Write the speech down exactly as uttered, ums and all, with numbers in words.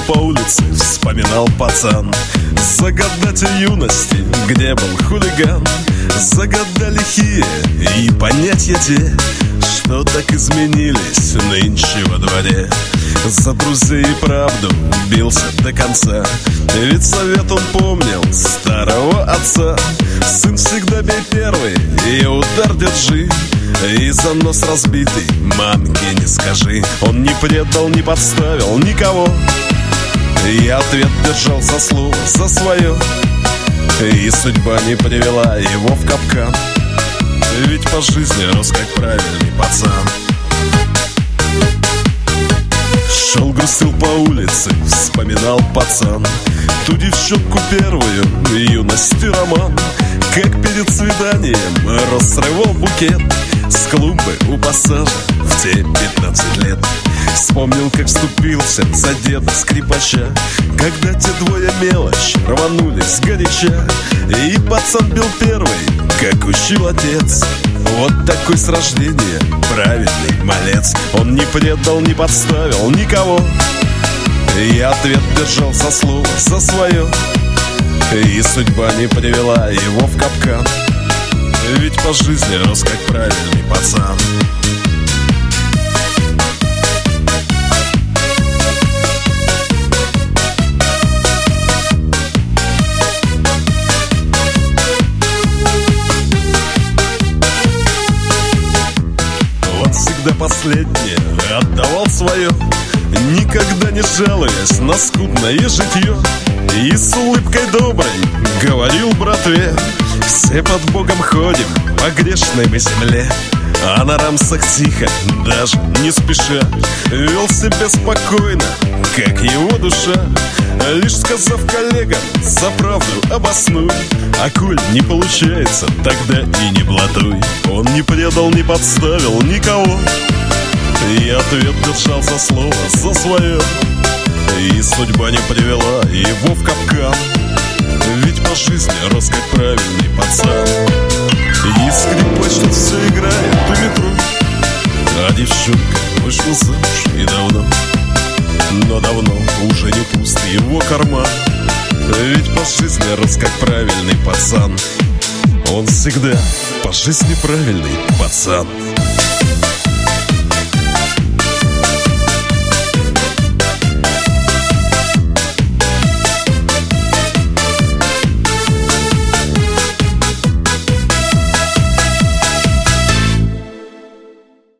по улице, вспоминал пацан за года те юности, где был хулиган, за года лихие и понятья те, что так изменились нынче во дворе. За друзей и правду бился до конца, ведь совет он помнил старого отца. Сын, всегда бей первый и удар держи, и за нос разбитый мамке не скажи. Он не предал, не подставил никого, и ответ держал за слово, за свое. И судьба не привела его в капкан, ведь по жизни рос как правильный пацан. Шел, грустил по улице, вспоминал пацан ту девчонку первую, юности роман. Как перед свиданием рассрывал букет с клумбы у пассажа в те пятнадцать лет. Вспомнил, как вступился за деда скрипача, когда те двое мелочь рванулись горяча, и пацан бил первый, как учил отец. Вот такой с рождения праведный малец. Он не предал, не подставил никого, и ответ держал за слово, за свое. И судьба не привела его в капкан, ведь по жизни рос как правильный пацан. Он всегда последнее отдавал свое, никогда не жалуясь на скудное житье. И с улыбкой доброй говорил братве: все под Богом ходим по грешной мы земле. А на рамсах тихо, даже не спеша, вел себя спокойно, как его душа. Лишь сказав коллегам за правду обоснуй, а коль не получается, тогда и не блатуй. Он не предал, не подставил никого, и ответ держал за слово, за свое. И судьба не привела его в капкан, ведь по жизни рос как правильный пацан. И скрипач тут все играет у метро, а девчонка вышла замуж и давно. Но давно уже не пуст его карман, ведь по жизни рос как правильный пацан. Он всегда по жизни правильный пацан.